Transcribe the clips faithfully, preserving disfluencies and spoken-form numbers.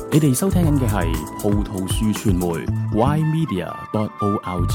你哋收聽緊嘅係葡萄樹傳媒 Y Media dot org。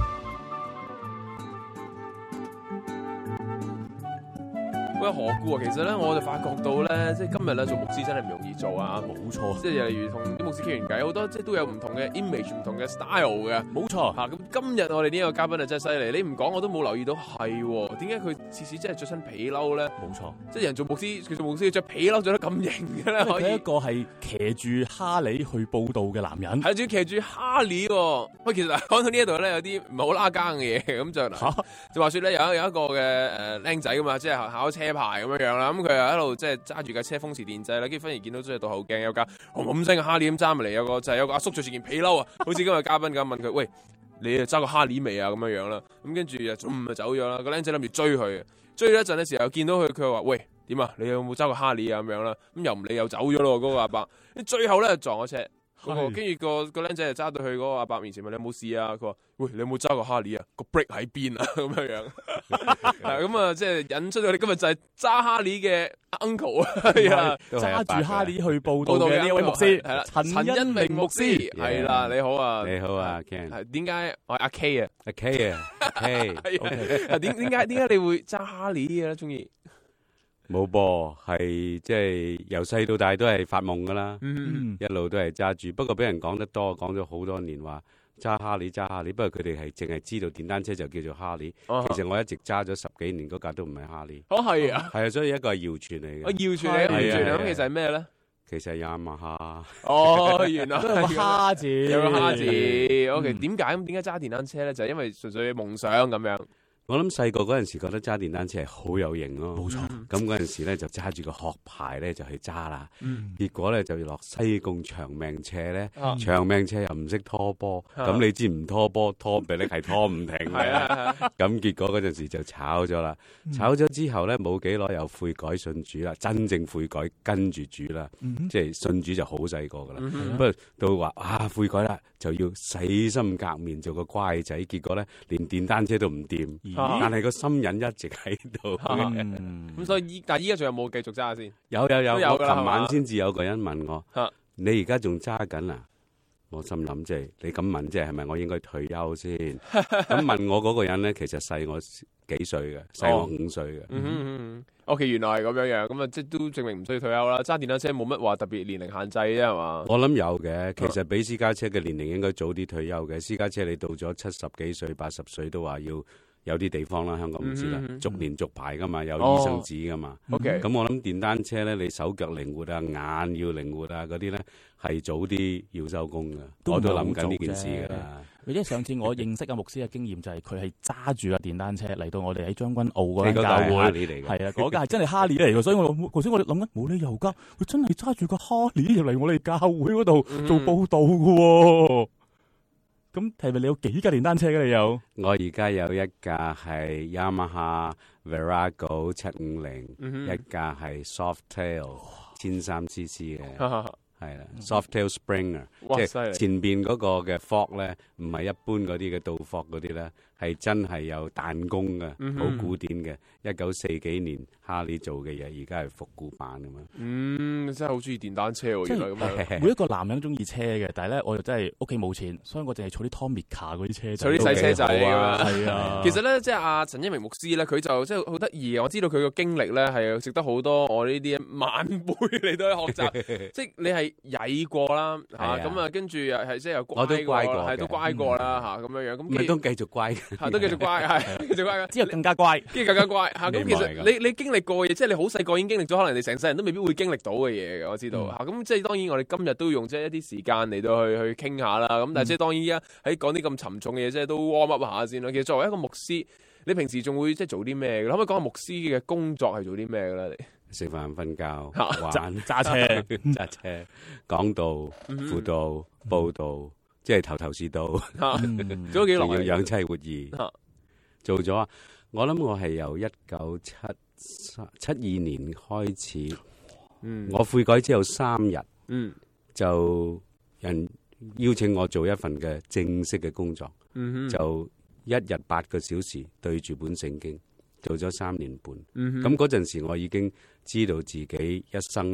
喂，何故啊？其實咧，我就發覺到咧，即係今日咧做牧師真係唔容易做啊！冇錯，即係例如同啲牧師傾完偈，好多即係都有唔同嘅 image、唔同嘅 style 嘅。冇錯嚇，咁、啊、今日我哋呢個嘉賓啊真係犀利，你唔講我都冇留意到係點解佢次次真係着身皮褸咧？冇錯，即係人做牧師，佢做牧師要着皮褸着得咁型嘅咧，可以。佢一個係騎住哈利去報道嘅男人，係仲要騎住哈利喎。喂，其實講到呢一度咧，有啲唔係好拉更嘅嘢，咁就嗱，就話説咧有有一個嘅誒僆仔噶嘛，即係考車牌咁樣樣啦，咁佢又喺度即係揸住架車風馳電掣啦，跟住忽然見到即係倒後鏡有架轟轟聲嘅哈利咁揸埋嚟，有個就係、是、有個阿叔着住件皮褸啊，好似今日嘉賓咁問佢：喂，你揸過哈利未啊？咁樣樣啦，咁跟住就嗯就走咗啦。個僆仔諗住追佢，追咗一陣嘅時候見到佢，佢話：喂，點啊？你有冇揸過哈利啊？咁樣啦，咁又唔理又走咗咯，嗰、那個阿伯。最後咧撞咗車。跟住、那個、那個僆仔就揸到去嗰個阿伯面前問：你有冇事啊？佢話：喂，你有冇揸過哈利啊？個 brake 喺邊啊？咁樣樣，咁啊，即係引出我哋今日就係揸哈利嘅 uncle 啊，係啊，揸住哈利去報道嘅呢位牧師，係啦，陳恩明牧師，係啦，你好啊， 你好啊 Ken， 係點解我係阿 K 啊？ 阿 K 啊 ，K， 係點點解點解你會揸哈利嘅咧？中意？ 冇噃，係即係由細到大都係發夢噶啦，嗯、一路都係揸住。不過俾人講得多，講咗好多年話揸哈利揸哈利。不過佢哋係淨係知道電單車就叫做哈利。哦、其實我一直揸咗十幾年嗰架都唔係哈利。 哦，係啊， 係啊，所以一個係謠傳嚟嘅。 哦，謠傳嚟，謠傳咁其實係咩咧？ 其實係雅馬哈。 哦，原來係個哈字，有個哈字。O K，點解咁？點解揸電單車咧？就係、是、因為純粹夢想咁樣。 我諗細個嗰陣時覺得揸電單車係好有型咯，冇錯。咁嗰陣時咧就揸住個殼牌咧就去揸啦，嗯、結果咧就要落西貢長命斜咧，啊、長命斜又唔識拖波，咁、啊、你知唔拖波拖俾你係拖唔停嘅，咁結果嗰陣時就炒咗啦。嗯、炒咗之後咧冇幾耐又悔改信主啦，真正悔改跟住主啦，嗯、即係信主就好細個噶啦。嗯、不過到話啊悔改啦，就要洗心革面做個乖仔，結果咧連電單車都唔掂。但係個心癮一直喺度， 咁所以依但係依家仲有冇繼續揸先？ 有有有， 有我琴晚先至有個人問我， 啊、 你而家仲揸緊啊？我心諗即係你咁問，即係係咪我應該退休先？咁問我嗰個人咧，其實細我幾歲嘅，細我五歲嘅。 嗯嗯嗯 O.K. 原來係咁樣樣，咁啊即係都證明唔需要退休啦。揸電單車冇乜話特別年齡限制啫，係嘛？ 我諗有嘅，其實比私家車嘅年齡應該早啲退休嘅。私家車你到咗七十幾歲、八十歲都話要。有啲地方啦，香港唔知啦，逐年續牌噶嘛，有醫生紙噶嘛。 OK， 咁我諗電單車咧，你手腳靈活啊，眼要靈活啊，嗰啲咧係早啲要收工噶。我都諗緊呢件事噶啦。 或者上次我認識阿牧師嘅經驗就係佢係揸住架電單車嚟到我哋喺將軍澳嗰間教會，係啊，嗰架係真係哈利嚟㗎，所以我頭先我哋諗緊冇理由㗎，佢真係揸住個哈利入嚟我哋教會嗰度做報道㗎喎。咁係咪你有幾架電單車嘅？你有？ 我而家有一架係 Yamaha Virago 七五零，一架係 Softail 千三 C C 嘅，係啦，Softail Springer，即係前邊嗰個嘅 fork 咧，唔係一般嗰啲嘅倒 fork 嗰啲咧，係真係有彈弓嘅，好、嗯、古典嘅，一九四幾年哈利做嘅嘢，而家係復古版咁嘛。 嗯，真係好中意電單車喎，原來咁樣。 每一個男人中意車嘅，但係咧我又真係屋企冇錢，所以我淨係儲啲 Tomica 嗰啲車， 儲啲細車仔啊。 係啊， 其實咧即係阿陳恩明牧師咧，佢就即係好得意。我知道佢個經歷咧係值得好多我呢啲晚輩嚟到去學習。即係你係曳過啦嚇，咁啊跟住又係即係又乖過，係都乖過啦嚇咁樣樣。咁咪都繼續乖， 係都繼續乖，係繼續乖嘅。 之後更加乖， 跟住更加乖嚇。咁其實你你經歷過嘅嘢，即係你好細個已經經歷咗，可能你成世人都未必會經歷到嘅嘢嘅。我知道嚇。咁即係當然我哋今日都用即係一啲時間嚟到去去傾下啦。咁但係即係當然依家喺講啲咁沉重嘅嘢，即係都 warm up 下先啦。其實作為一個牧師，你平時仲會即係做啲咩嘅？可唔可以講下牧師嘅工作係做啲咩嘅咧？你食飯、瞓覺、 玩、揸車、 揸車、講道、輔導、報導，即係頭頭是道。 做咗幾耐？ 仲要養妻活兒，做咗啊！我諗我係由一九七七二年開始，我悔改之後三日，就人邀請我做一份嘅正式嘅工作，就一日八個小時對住本聖經。做咗三年半，咁嗰陣時我已經知道自己一生咧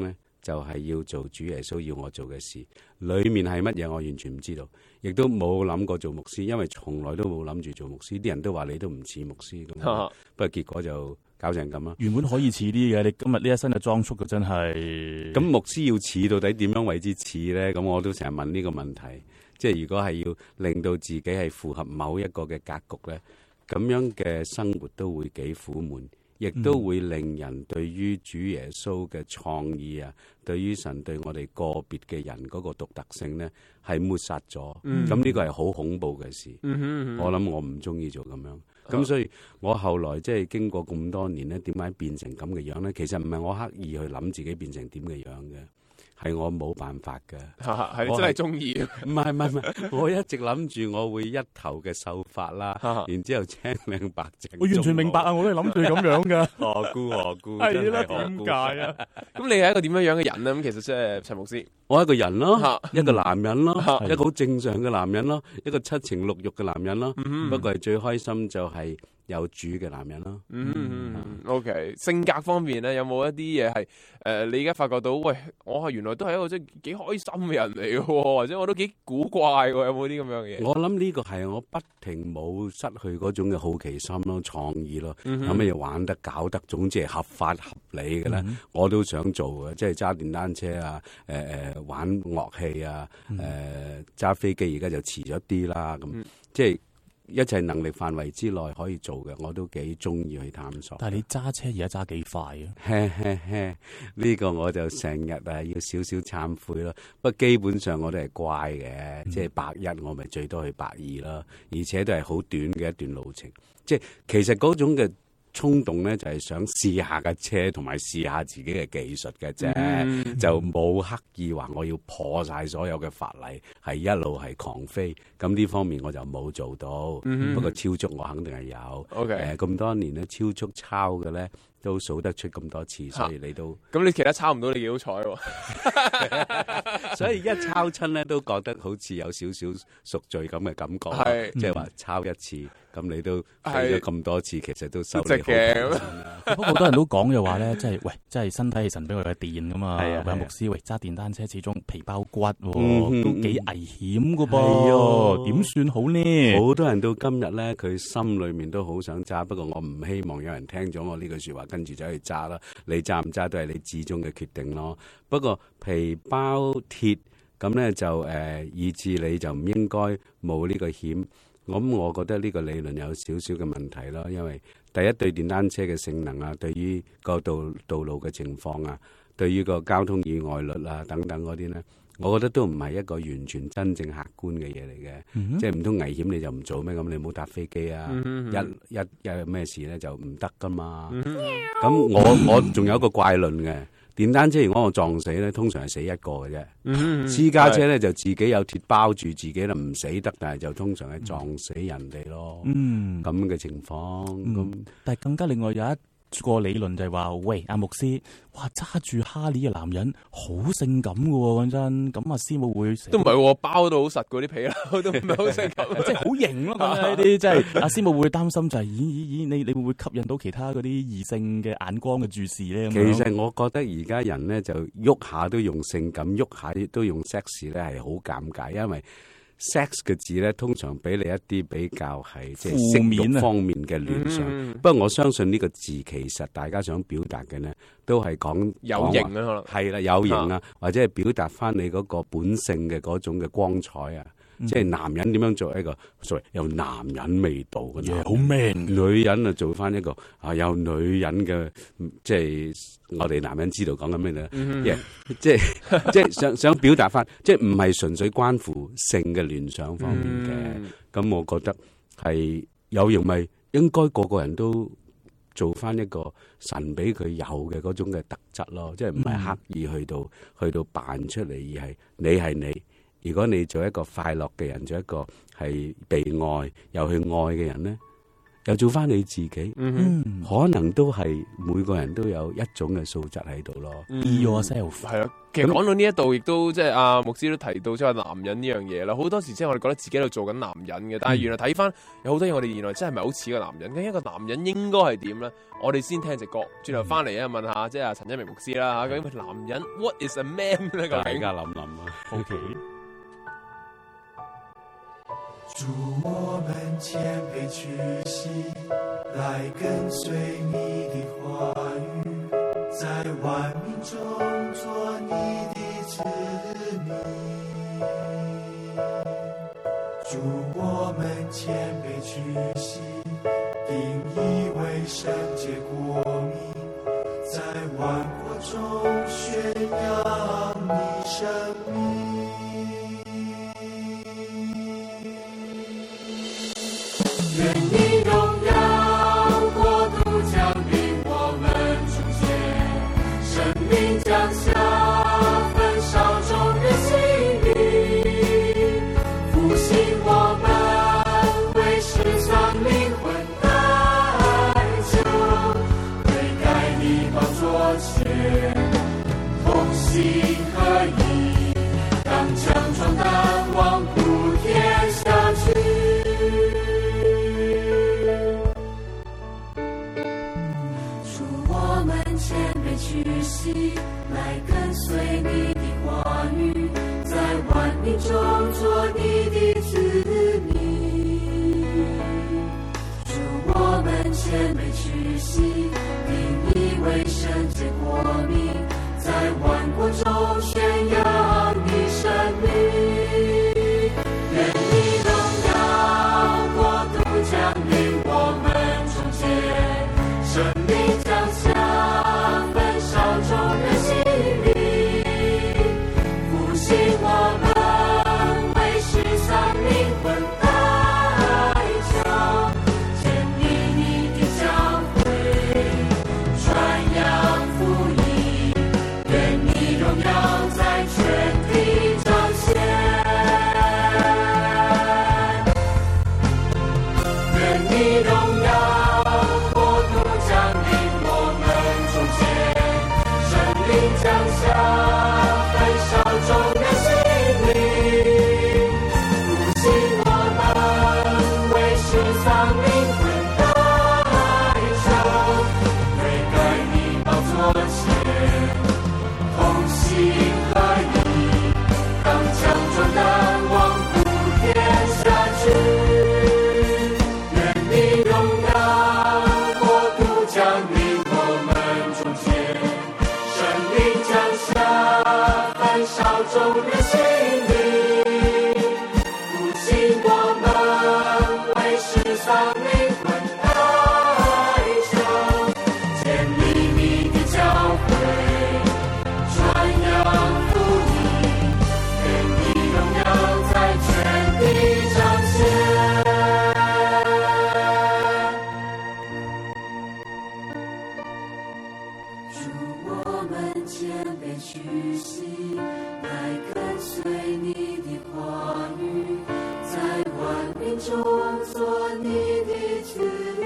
就係要做主耶穌要我做嘅事，裏面係乜嘢我完全唔知道，亦都冇諗過做牧師，因為從來都冇諗住做牧師。啲人都話你都唔似牧師咁， 啊、 不過結果就搞成咁啦。 原本可以似啲嘅，你今日呢一身嘅裝束嘅真係。 咁牧師要似到底點樣為之似咧？咁我都成日問呢個問題。即係如果係要令到自己係符合某一個嘅格局咧，咁樣嘅生活都會幾苦悶。亦都會令人對於主耶穌嘅創意啊，對於神對我哋個別嘅人嗰個獨特性呢，係抹殺咗。咁呢、嗯、個係好恐怖嘅事。嗯嗯嗯、我諗我唔中意做咁樣。咁、啊、所以我後來即係經過咁多年呢，點解變成咁嘅樣呢？其實唔係我刻意去諗自己變成點嘅樣嘅。係我冇辦法嘅， 係你真係中意。 唔係唔係唔係，我一直諗住我會一頭嘅秀髮啦，然之後青靚白淨。 我完全明白啊！我都係諗住咁樣噶。 何故何故？ 係啦，點解啊？ 咁你係一個點樣樣嘅人咧？咁其實即係陳牧師， 我係一個人咯，一個男人咯，一個好正常嘅男人咯，一個七情六欲嘅男人咯。不過係最開心就係有主嘅男人咯。 嗯 OK， 性格方面咧，有冇一啲嘢係誒？你而家發覺到，喂，我係原來都係一個即係幾開心嘅人嚟嘅，或者我都幾古怪嘅，有冇啲咁樣嘅嘢？我諗呢個係我不停冇失去嗰種嘅好奇心咯、創意咯，有乜嘢玩得、搞得，總之係合法合理嘅咧，嗯、我都想做嘅，即係揸電單車啊，誒、呃、誒玩樂器啊，誒、呃、揸飛機，而家就遲咗啲啦，咁、嗯、即係。一切能力範圍之內可以做嘅，我都幾中意去探索。但係你揸車而家揸幾快啊？嘿嘿嘿，呢個我就成日啊要少少懺悔咯。不過基本上我都係乖嘅，嗯、即係百一我咪最多去百二啦，而且都係好短嘅一段路程。即係其實嗰種嘅衝動咧，就係想試下架車同埋試下自己嘅技術嘅啫，嗯、就冇刻意話我要破晒所有嘅法例，係一路係狂飛。咁呢方面我就冇做到，嗯、不過超速我肯定係有。誒咁 Okay.、呃、多年咧，超速抄嘅咧都數得出咁多次，所以你都咁、啊、你其他抄唔到，你幾好彩喎。 所以一抄親咧都覺得好似有少少贖罪咁嘅感覺，即係話抄一次。咁你都飛咗咁多次，其實都收你好多錢。 不過好多人都講嘅話咧，即係喂，即係身體係神俾我嘅電噶嘛。係啊，喂牧師，喂揸電單車始終皮包骨，都幾危險噶噃。點算好呢？ 好多人到今日咧，佢心裏面都好想揸，不過我唔希望有人聽咗我呢句說話，跟住走去揸啦。你揸唔揸都係你至終嘅決定咯。不過皮包鐵咁咧就誒，以致你就唔應該冒呢個險。咁我覺得呢個理論有少少嘅問題咯，因為第一對電單車嘅性能啊，對於個道道路嘅情況啊，對於個交通意外率啊等等嗰啲咧，我覺得都唔係一個完全真正客觀嘅嘢嚟嘅，嗯、哼即係唔通危險你就唔做咩？咁你唔好搭飛機啊，嗯、哼一一有咩事咧就唔得噶嘛。咁、嗯、哼我我仲有一個怪論嘅。電單車如果我撞死咧，通常係死一個嘅啫。嗯、私家車咧是就自己有鐵包住自己啦，唔死得，但係就通常係撞死人哋咯。嗯，咁嘅情況。咁、 嗯，但係更加另外有一個理論就係話，喂，阿牧師，哇，揸住哈利嘅男人好性感嘅喎，講真。咁阿師母會都唔係喎，包到好實嗰啲皮啦，都唔係好性感， 即係好型咯。咁呢啲即係阿師母會擔心就係、是，咦咦咦，你你會唔會吸引到其他嗰啲異性嘅眼光嘅注視咧？ 其實我覺得而家人咧就喐下都用性感，喐下都用 sex 咧係好尷尬，因為 sex 嘅字咧，通常俾你一啲比較係即係性慾方面嘅聯想。嗯、不過我相信呢個字其實大家想表達嘅咧，都係講有型啊，可能係啦，有型啊，或者係表達翻你嗰個本性嘅嗰種嘅光彩啊。嗯、即係男人點樣做一個 sorry 有男人味道嘅， 好 man。 女人啊做翻一個啊有女人嘅，即係我哋男人知道講緊咩咧？即係即係想想表達翻，即係唔係純粹關乎性嘅聯想方面嘅。咁、嗯、我覺得係有型咪應該個個人都做翻一個神俾佢有嘅嗰種嘅特質咯，即係唔係刻意去到、嗯、去到扮出嚟，而係你係你。如果你做一個快樂嘅人，做一個係被愛又去愛嘅人咧， 又做翻你自己， 嗯， 可能都係每個人都有一種嘅素質喺度咯。 嗯、 Be yourself 係啊。其實講到呢一度，亦都即係阿牧師都提到，即係男人呢樣嘢啦。好多時即係我哋覺得自己喺度做緊男人嘅，但係原來睇翻有好多嘢，我哋原來真係唔係好似個男人。咁一個男人應該係點咧？我哋先聽隻歌，轉頭翻嚟啊，問下即係阿陳一鳴牧師啦嚇，究竟男人 What is a man 咧？ 大家諗諗啊。 OK。 祝我們謙卑屈膝，來跟隨你的話語，在萬民中做你的子民。祝我們謙卑屈膝，定義為聖潔國民，在萬國中宣揚你生命。願你榮耀國度降臨我們中間，生命降下，焚燒眾人心靈，復興我們，為世上靈魂代求，悔改你寶座前，同心合意，剛強壯膽，望普天下去。謙卑屈膝，來跟隨你的話語，在萬民中做你的子民。祝我們謙卑屈膝，定義為聖潔國民，在萬國中宣揚你生命。願你榮耀國度降臨我們中間，生命降下，眾人心靈，復興我們，為世上靈魂代求，建立你的教會，傳揚福音，願你榮耀在全地彰顯，願你榮耀國度降臨我們中間，降下，焚燒眾人心靈，復興我們，為世上靈魂代求，悔改你寶座前，同心合意，剛強壯膽，望普天下去，願你榮耀國度降臨我們中間，降下，焚燒眾人心靈，復興我們，為世上靈魂代求，建立你的教會，傳揚福音，願你榮耀在全地彰顯。謙卑屈膝，來跟隨你的話語，在萬民中做你的子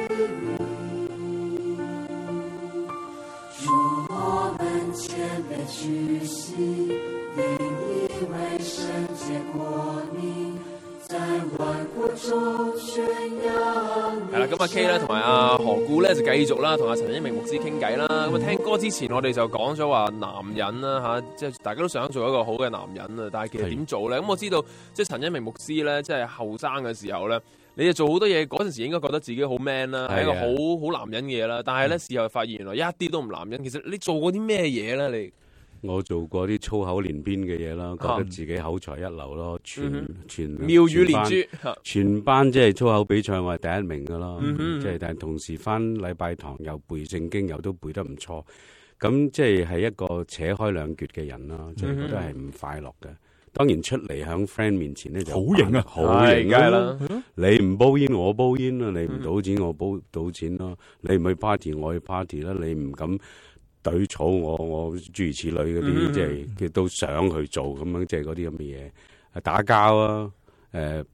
民。祝我們謙卑屈膝，定義為聖潔國民，在萬國中宣揚。 係啦，咁阿 K 咧同埋阿何故咧就繼續啦，同阿陳一鳴牧師傾偈啦。咁啊聽歌之前，我哋就講咗話男人啦嚇，即係大家都想做一個好嘅男人啊，但係其實點做咧？咁我知道即係陳一鳴牧師咧，即係後生嘅時候咧，你就做好多嘢，嗰陣時應該覺得自己好 man 啦，係一個好好男人嘅嘢啦。但係咧事後發現原來一啲都唔男人。其實你做過啲咩嘢咧？你我做過啲粗口連篇嘅嘢啦，覺得自己口才一流咯，全、嗯、全妙語連珠， 全班即係粗口比賽我係第一名噶咯，即係、 嗯、 但係同時翻禮拜堂又背聖經又都背得唔錯，咁即係係一個扯開兩橛嘅人啦，即、就、係、是、覺得係唔快樂嘅。當然出嚟喺 friend 面前咧就好型啊， 好型啦！你唔煲煙我煲煙啦，你唔賭錢我煲賭錢咯，你唔去 party 我去 party 啦，你唔敢對草我我諸如此類嗰啲，即係佢都想去做咁樣，即係嗰啲咁嘅嘢，打交啊，誒、呃、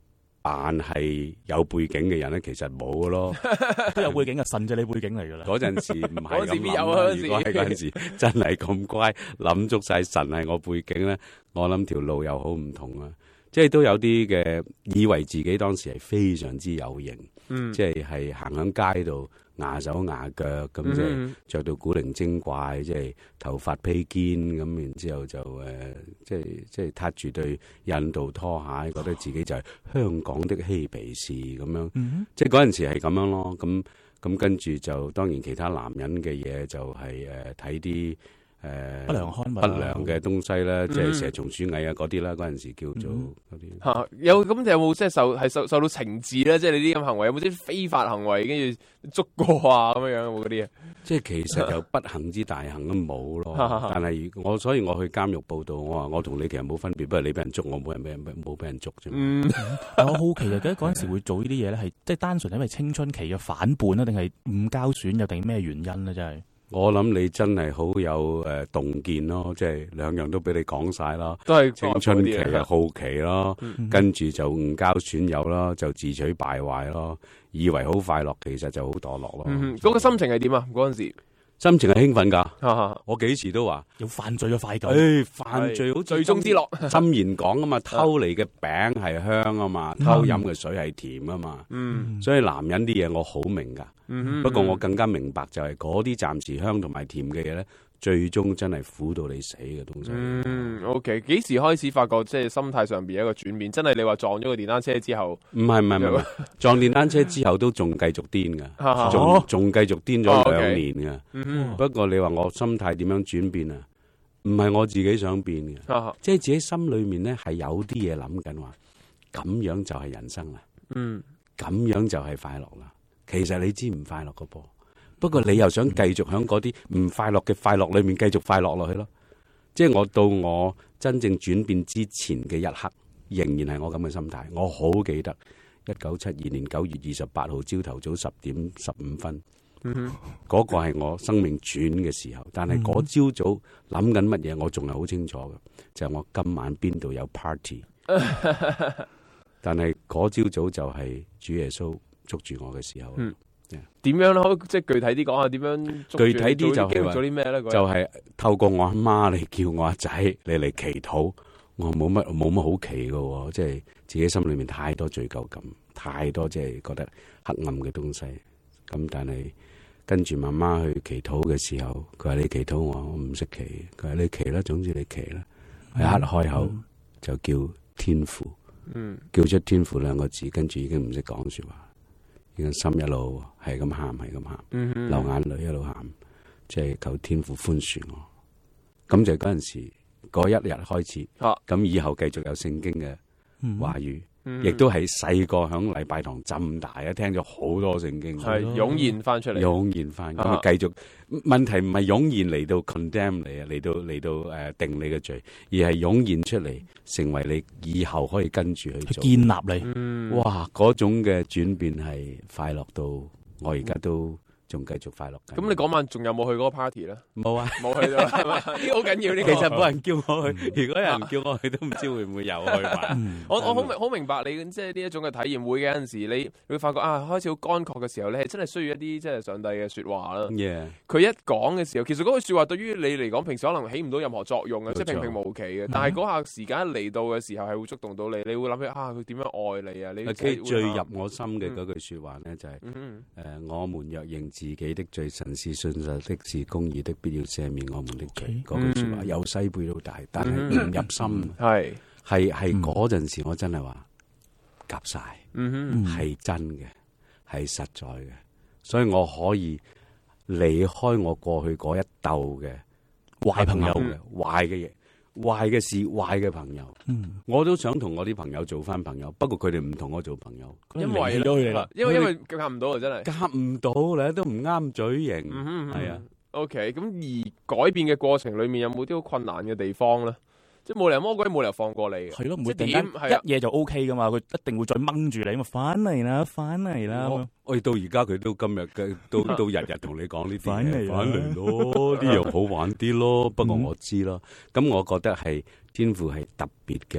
扮係有背景嘅人咧，其實冇嘅咯， 都有背景嘅，神就你背景嚟㗎啦。 嗰陣時唔係咁諗啊。 如果係嗰陣時真係咁乖，諗足晒神係我背景咧，我諗條路又好唔同啊！即係都有啲嘅以為自己當時係非常之有型，嗯、即係係行響街度牙手牙腳咁，即係着到古靈精怪，即係頭髮披肩咁，然之後就誒、呃，即係即係踏住對印度拖鞋，覺得自己就係香港的嬉皮士咁樣，嗯、即係嗰陣時係咁樣咯。咁咁跟住就當然其他男人嘅嘢就係誒睇啲。誒、呃、 不良刊物、 不良嘅東西啦，嗯、即係蛇蟲鼠蟻啊嗰啲啦，嗰陣時叫做嗰啲嚇。有咁你有冇即係受係受受到懲治咧？即係你啲咁行為有冇啲非法行為跟住捉過啊咁樣樣有冇嗰啲啊？ 即係其實就不幸之大幸都冇咯。但係我所以我去監獄報道，我話我同你其實冇分別，不過你俾人捉，我冇人俾人冇俾人捉啫。 嗯，我好奇嘅，嗰陣時會做呢啲嘢咧，係即係單純因為青春期嘅反叛啊，定係誤交損又定咩原因咧？真係。 我諗你真係好有誒洞見咯，即係兩樣都俾你講晒啦， 都係青春期嘅好奇咯， 嗯、 跟住就誤交損友咯，就自取敗壞咯，以為好快樂，其實就好墮落咯。嗰、 嗯那個心情係點啊？嗰陣時心情係興奮噶，我幾時都話有犯罪嘅快感。 誒、哎，犯罪好罪中之樂。 箴言講啊嘛，偷嚟嘅餅係香啊嘛，偷飲嘅水係甜啊嘛。 嗯， 所以男人啲嘢我好明噶。 嗯、 不過我更加明白就係嗰啲暫時香同埋甜嘅嘢咧，最終真係苦到你死嘅東西。 嗯 ，OK， 幾時開始發覺即係心態上邊一個轉變？真係你話撞咗個電單車之後？ 唔係唔係唔係，撞電單車之後都仲繼續癲噶，仲仲繼續癲咗兩年噶。 嗯、 不過你話我心態點樣轉變啊？唔係我自己想變嘅， 啊、 即係自己心裏面咧係有啲嘢諗緊話，咁樣就係人生啦。 嗯， 咁樣就係快樂啦。其實你知唔快樂個噃，不過你又想繼續喺嗰啲唔快樂嘅快樂裏面繼續快樂落去咯。即係我到我真正轉變之前嘅一刻，仍然係我咁嘅心態。我好記得一九七二年九月二十八號朝頭早十點十五分，嗰、 嗯、 個係我生命轉嘅時候。但係嗰朝早諗緊乜嘢，我仲係好清楚嘅，就係、是、我今晚邊度有 party。但係嗰朝早就係主耶穌捉住我嘅時候， 嗯， 點 Yeah. 樣咧？可即係具體啲講下點樣捉住？ 具體啲就係做啲咩咧？ 就係透過我阿媽嚟叫我阿仔嚟嚟祈禱。我冇乜冇乜好奇嘅，即係自己心裏面太多罪疚感，太多即係覺得黑暗嘅東西。咁但係跟住媽媽去祈禱嘅時候，佢話你祈禱我，我唔識祈。佢話你祈啦，總之你祈啦。一刻、嗯、開口就叫天父。嗯，叫出天父兩個字，跟住已經唔識講說話，已經心一路係咁喊，係咁喊， 嗯、 流眼淚一路喊，即係求天父寬恕我。咁就嗰陣時嗰一日開始，咁、啊、以後繼續有聖經嘅話語。嗯亦都係細個響禮拜堂浸大啊，聽咗好多聖經， 係湧現翻出嚟， 湧現翻咁繼續。問題唔係湧現嚟到 condemn 你啊，嚟到嚟到誒、呃、定你嘅罪，而係湧現出嚟成為你以後可以跟住去做， 建立你。 嗯、 哇，嗰種嘅轉變係快樂到我而家都仲繼續快樂緊。 咁你嗰晚仲有冇去嗰個 party 咧？ 冇啊， 冇去到，係嘛？呢個好緊要。呢個其實冇人叫我去，如果有人叫我去，都唔知會唔會有去玩。 我我好明好明白你即係呢一種嘅體驗。會嘅有陣時，你會發覺啊，開始好乾涸嘅時候，你係真係需要一啲即係上帝嘅説話啦。佢 Yeah. 一講嘅時候，其實嗰句説話對於你嚟講，平時可能起唔到任何作用嘅，即係平平無奇嘅。但係嗰下時間嚟到嘅時候，係會觸動到你，你會諗起啊，佢點樣愛你啊？你最入我心嘅嗰句説話咧，就係嗯誒，我們若認自己的罪，神是信實的，是公義的，必要赦免我們的罪。嗰 Okay. 句説話由細背到大，但係唔入心。 係係係嗰陣時，我真係話夾晒， 嗯係真嘅，係實在嘅，所以我可以離開我過去嗰一竇嘅壞朋友嘅壞嘅嘢。壞嘅事，壞嘅朋友，嗯、我都想同我啲朋友做翻朋友，不過佢哋唔同我做朋友， 因為咧，因為因為夾唔到啊，真係夾唔到咧，都唔啱嘴型，係、 嗯、 啊。 OK，咁而改變嘅過程裏面有冇啲好困難嘅地方咧？即係冇理由魔鬼冇理由放過你嘅， 係咯，唔會突然間一嘢就 O K 噶嘛，佢一定會再掹住你嘛，翻嚟啦，翻嚟啦。 我我到而家佢都今日嘅，都都日日同你講呢啲嘢，翻嚟咯，呢樣好玩啲咯。不過我知咯，咁、嗯、我覺得係天父係特別嘅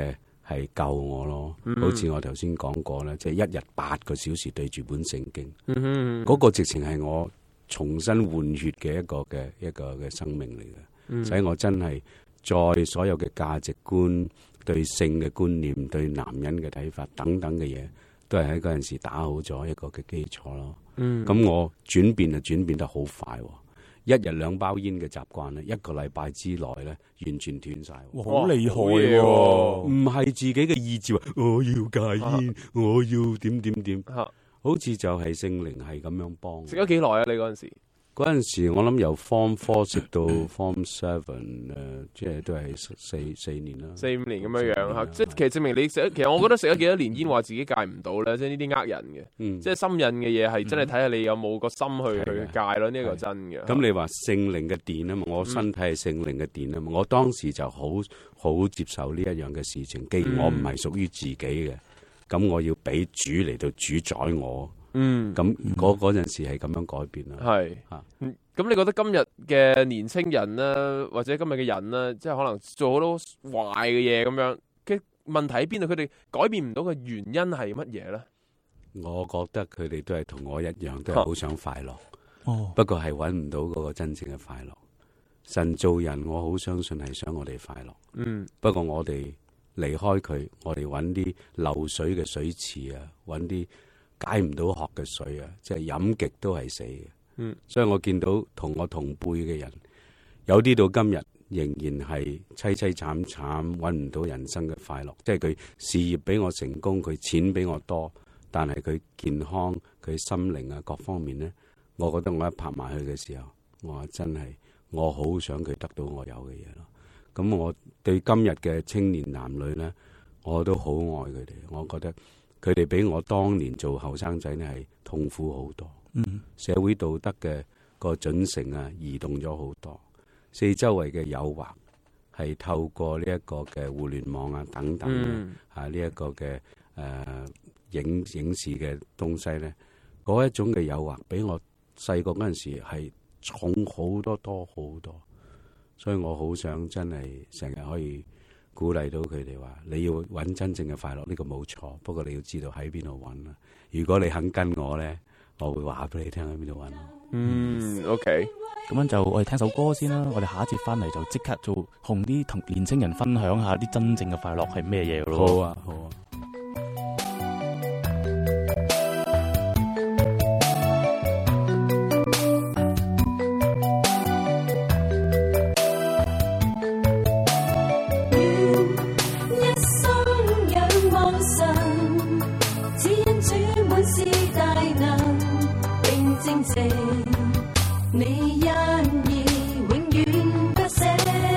係救我咯。 嗯、 好似我頭先講過咧，即、就、係、是、一日八個小時對住本聖經，嗰、 嗯那個直情係我重新換血嘅一個嘅一個嘅生命嚟嘅， 嗯、 使我真係在所有嘅價值觀、對性嘅觀念、對男人嘅睇法等等嘅嘢，都係喺嗰陣時打好咗一個嘅基礎咯。咁、嗯、我轉變就轉變得好快，一日兩包煙嘅習慣咧，一個禮拜之內咧完全斷晒。 好厲害喎！ 唔係自己嘅意志話我要戒煙，啊、我要點點點， 啊、 好似就係聖靈係咁樣幫。 食咗幾耐啊？你嗰陣時？ 嗰陣時我諗由 Form Four 食到 Form Seven，誒、呃，即係都係四四年啦， 四五年咁樣樣嚇。即係其實證明你食，其實我覺得食咗幾多年煙，話自己戒唔到咧，即係呢啲呃人嘅。嗯、即係心癮嘅嘢係真係睇下你有冇個心去、嗯、去戒咯，呢、呢個真嘅。 咁你話聖靈嘅電啊嘛，我身體係聖靈嘅電啊嘛，嗯、我當時就好好接受呢一樣嘅事情。既然我唔係屬於自己嘅，咁、嗯、我要俾主嚟到主宰我。嗯，咁嗰嗰陣時係咁樣改變啦。係是啊，咁、嗯、你覺得今日嘅年青人咧，或者今日嘅人咧，即係可能做好多壞嘅嘢咁樣嘅問題喺邊度？佢哋改變唔到嘅原因係乜嘢咧？我覺得佢哋都係同我一樣，都係好想快樂。哦，不過係揾唔到嗰個真正嘅快樂。神造人，我好相信係想我哋快樂。嗯，不過我哋離開佢，我哋揾啲流水嘅水池啊，揾啲解唔到渴嘅水啊，即係飲極都係死嘅。嗯，所以我見到同我同輩嘅人，有啲到今日仍然係淒淒慘慘，揾唔到人生嘅快樂。即係佢事業比我成功，佢錢比我多，但係佢健康、佢心靈啊各方面咧，我覺得我一拍埋去嘅時候，我話真係我好想佢得到我有嘅嘢咯。咁我對今日嘅青年男女咧，我都好愛佢哋。我覺得佢哋比我當年做後生仔咧係痛苦好多，嗯、社會道德嘅個準繩啊移動咗好多，四周圍嘅誘惑係透過呢一個嘅互聯網啊等等嘅、嗯、啊呢一、這個嘅誒、呃、影影視嘅東西咧，嗰一種嘅誘惑比我細個嗰陣時係重好多多好多，所以我好想真係成日可以鼓勵到佢哋話，你要揾真正嘅快樂，呢、這個冇錯。不過你要知道喺邊度揾啦。如果你肯跟我咧，我會話俾你聽喺邊度揾。嗯 ，OK。咁樣就我哋聽首歌先啦。我哋下一節翻嚟就即刻做同啲同年青人分享下啲真正嘅快樂係咩嘢咯。好啊，好啊。 你因而永遠不捨，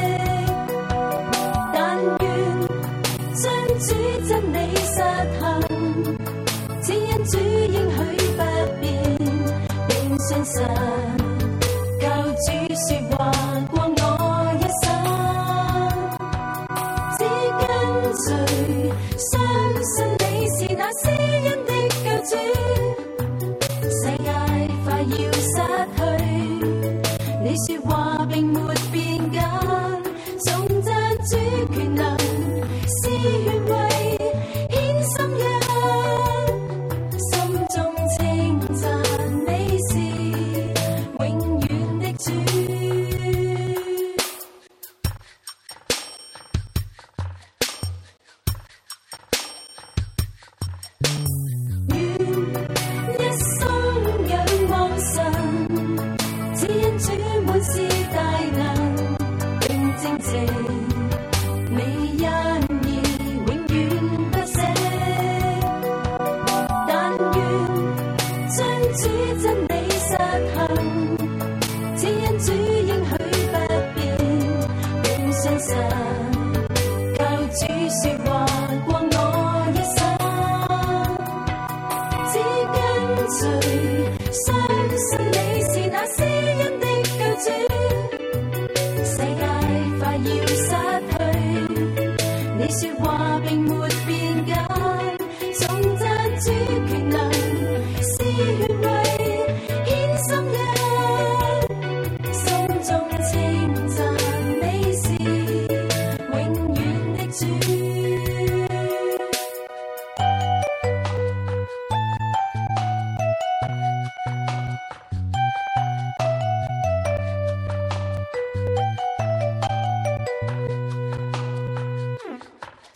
但願將主真理實行，只因主應許不變，並信實，教主說話過我一生，只跟隨，相信你是那施恩的救主，世界快要失去。你說話並沒變緊，頌讚主權能，是權威，獻心一，心中稱讚你是永遠的主。願一生仰望神，只因主滿是大能，並正直，你因而永遠不捨，但願將主真理實行，只因主應許不變，並信實，教主說話過我一生，只跟隨，相信你是那施恩的救主，世界快要失去，你說話並沒變緊，頌讚主權能，是權威，獻心一，心中稱讚你是永遠的主。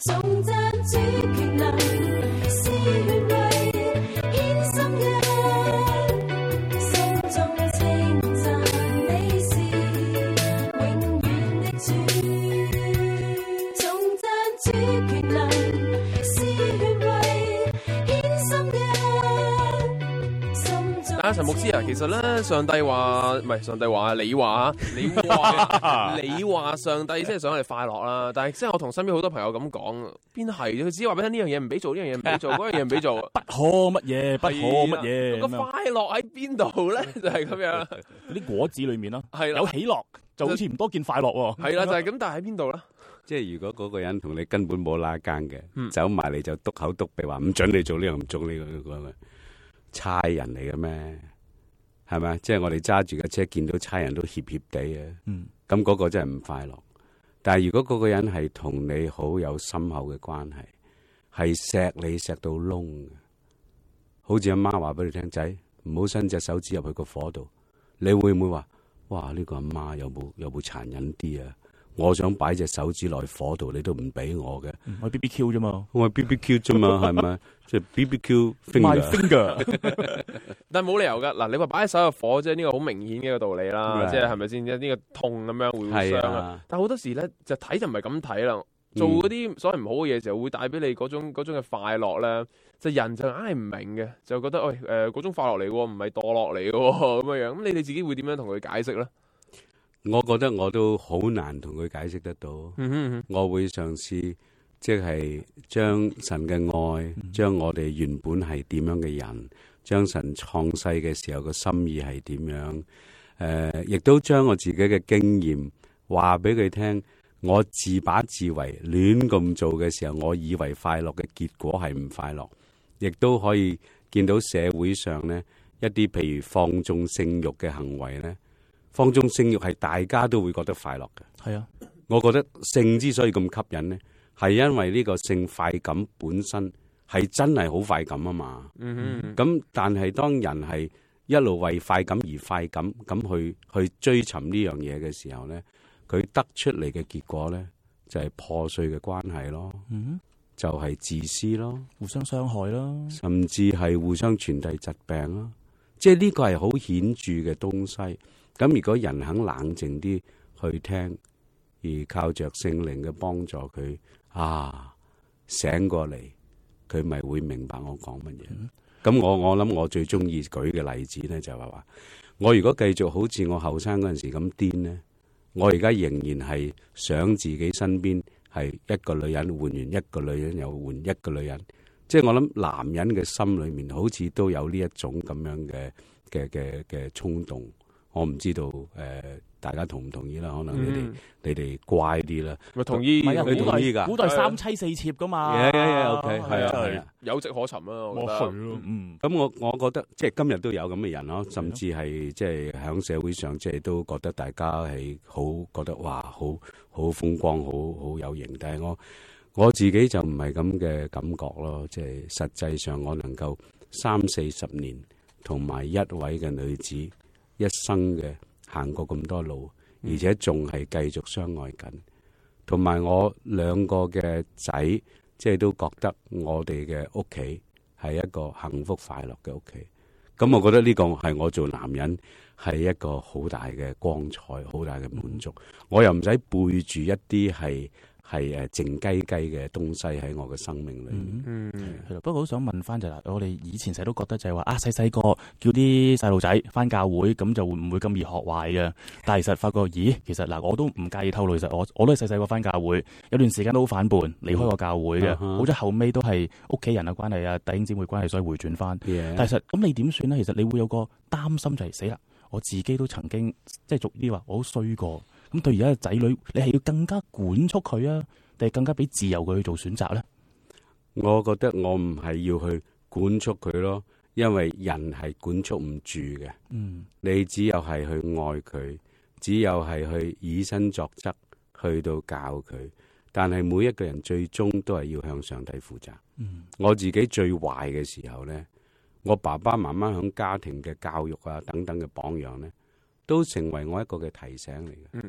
重讚主權能，是權位獻心一，心中稱讚你是永遠的主。重讚主權能，是權位獻心一，心中。 啊，陳牧師啊，其實咧，上帝話唔係上帝話，你話你話你話上帝即係想我哋快樂啦。但係即係我同身邊好多朋友咁講，邊係佢只話俾你聽呢樣嘢唔俾做，呢樣嘢唔俾做，嗰樣嘢唔俾做， 不可乜嘢，不可乜嘢。 個快樂喺邊度咧？就係咁樣。 嗰啲果子裏面咯， 係啦， 有喜樂就好似唔多見快樂喎。 係啦，就係咁，但係喺邊度咧？ 即係如果嗰個人同你根本冇拉更嘅， 嗯走埋嚟就篤口篤鼻話唔准你做呢樣唔做呢個呢個，差人嚟嘅咩？係咪？即係我哋揸住架車見到差人都怯怯地啊！ 嗯， 咁嗰個真係唔快樂。但係如果嗰個人係同你好有深厚嘅關係，係錫你錫到窿嘅，好似阿媽話俾你聽，仔唔好伸隻手指入去個火度，你會唔會話？哇！呢個阿媽有冇有冇殘忍啲啊？我想擺隻手指落去火度，你都唔俾我嘅。 我 B B Q 啫嘛， 我係 B B Q 啫嘛，係咪？即係 B B Q My finger。 finger 但係冇理由噶。嗱，你話擺喺手入火，即係呢個好明顯嘅一個道理啦。即係係咪先？呢個痛咁樣會會傷啊。但係好多時咧，就睇就唔係咁睇啦。做嗰啲所謂唔好嘅嘢嘅時候，會帶俾你嗰種嗰種嘅快樂咧。就人就硬係唔明嘅，就覺得喂誒嗰種快樂嚟喎，唔係墮落嚟嘅喎咁樣樣。咁你哋自己會點樣同佢解釋咧？ 我覺得我都好難同佢解釋得到。 嗯哼嗯哼， 我會嘗試即係將神嘅愛，將我哋原本係點樣嘅人，將神創世嘅時候嘅心意係點樣，誒、呃，亦都將我自己嘅經驗話俾佢聽。我自把自為亂咁做嘅時候，我以為快樂嘅結果係唔快樂，亦都可以見到社會上呢一啲譬如放縱性慾嘅行為呢。放縱性慾係大家都會覺得快樂嘅。 係啊， 我覺得性之所以咁吸引呢，係因為呢個性快感本身係真係好快感啊嘛。 嗯哼， 咁但係當人係一路為快感而快感咁去去追尋呢樣嘢嘅時候呢，佢得出嚟嘅結果呢，就係破碎嘅關係咯。 嗯， 就係自私咯， 互相傷害咯， 甚至係互相傳遞疾病咯。即係呢個係好顯著嘅東西。咁如果人肯冷靜啲去聽，而靠着聖靈嘅幫助，佢啊醒過嚟，佢咪會明白我講乜嘢。咁、嗯、我我諗我最中意舉嘅例子咧，就係話我如果繼續好似我後生嗰陣時咁癲咧，我而家仍然係想自己身邊係一個女人換完一個女人又換一個女人。即係我諗男人嘅心裏面好似都有呢一種咁樣嘅嘅嘅嘅衝動。我唔知道誒、呃，大家同唔同意啦？可能你哋、嗯、你哋乖啲啦。 咪同意？ 係啊， 你同意㗎？ 古代三妻四妾㗎嘛。 係係 OK，係啊係啊， 有跡可尋啊！我覺得。 嗯。咁我我覺得即係今日都有咁嘅人咯，甚至係即係喺社會上即係都覺得大家係好覺得哇，好好風光，好好有型。但係我我自己就唔係咁嘅感覺咯。即係實際上我能夠三四十年同埋一位嘅女子。一生嘅行過咁多路，而且仲係繼續相愛緊，同埋我兩個嘅仔，即係都覺得我哋嘅屋企係一個幸福快樂嘅屋企。咁我覺得呢個係我做男人係一個好大嘅光彩，好大嘅滿足。我又唔使背住一啲係係誒靜雞雞嘅東西喺我嘅生命裏面。 嗯，係咯。不過好想問翻就係，我哋以前成日都覺得就係話啊，細細個叫啲細路仔翻教會，咁就會唔會咁易學壞嘅？但係其實發覺，咦，其實嗱，我都唔介意透露，其實我我都係細細個翻教會，有段時間都好反叛，離開過教會嘅。嗯、好在後尾都係屋企人嘅關係啊，弟兄姊妹關係，所以回轉翻。Yeah. 但係其實咁你點算咧？其實你會有個擔心就係死啦，我自己都曾經即係俗啲話，我好衰過。咁對而家嘅仔女，你係要更加管束佢啊，定係更加俾自由佢去做選擇咧？ 我覺得我唔係要去管束佢咯，因為人係管束唔住嘅。嗯，你只有係去愛佢，只有係去以身作則，去到教佢。但係每一個人最終都係要向上帝負責。嗯，我自己最壞嘅時候咧，我爸爸媽媽響家庭嘅教育啊等等嘅榜樣咧，都成為我一個嘅提醒嚟嘅。嗯。